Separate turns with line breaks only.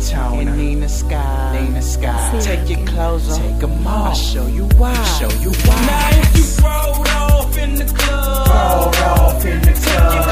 tone and lean the sky, take your clothes off, take them off, I'll show you why,
Now if you rolled off in the club,
rolled off in the club,